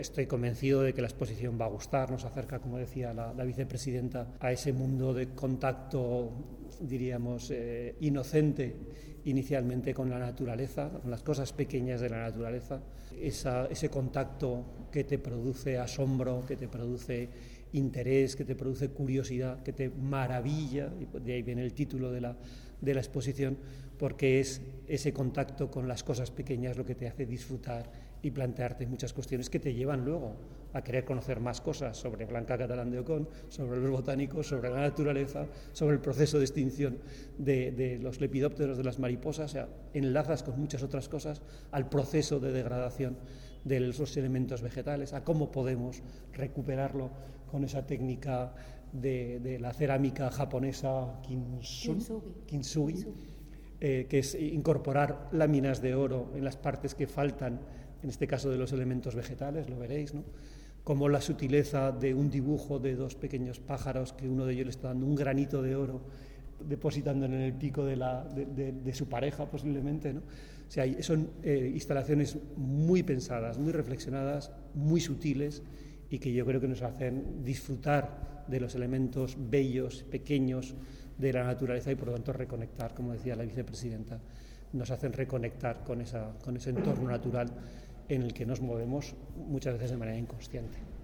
Estoy convencido de que la exposición va a gustar, nos acerca, como decía la vicepresidenta, a ese mundo de contacto, diríamos, inocente inicialmente con la naturaleza, con las cosas pequeñas de la naturaleza, ese contacto que te produce asombro, que te produce interés, que te produce curiosidad, que te maravilla, y de ahí viene el título de la exposición, porque es ese contacto con las cosas pequeñas lo que te hace disfrutar y plantearte muchas cuestiones que te llevan luego a querer conocer más cosas sobre Blanca Catalán de Ocón, sobre los botánicos, sobre la naturaleza, sobre el proceso de extinción de los lepidópteros, de las mariposas. O sea, enlazas con muchas otras cosas al proceso de degradación de los elementos vegetales, a cómo podemos recuperarlo con esa técnica de la cerámica japonesa kintsugi, que es incorporar láminas de oro en las partes que faltan, en este caso de los elementos vegetales, lo veréis, ¿no? Como la sutileza de un dibujo de dos pequeños pájaros, que uno de ellos le está dando un granito de oro, depositándolo en el pico de su pareja posiblemente, ¿no? O sea, son instalaciones muy pensadas, muy reflexionadas, muy sutiles, y que yo creo que nos hacen disfrutar de los elementos bellos, pequeños de la naturaleza, y por lo tanto reconectar, como decía la vicepresidenta, nos hacen reconectar con ese entorno natural en el que nos movemos muchas veces de manera inconsciente.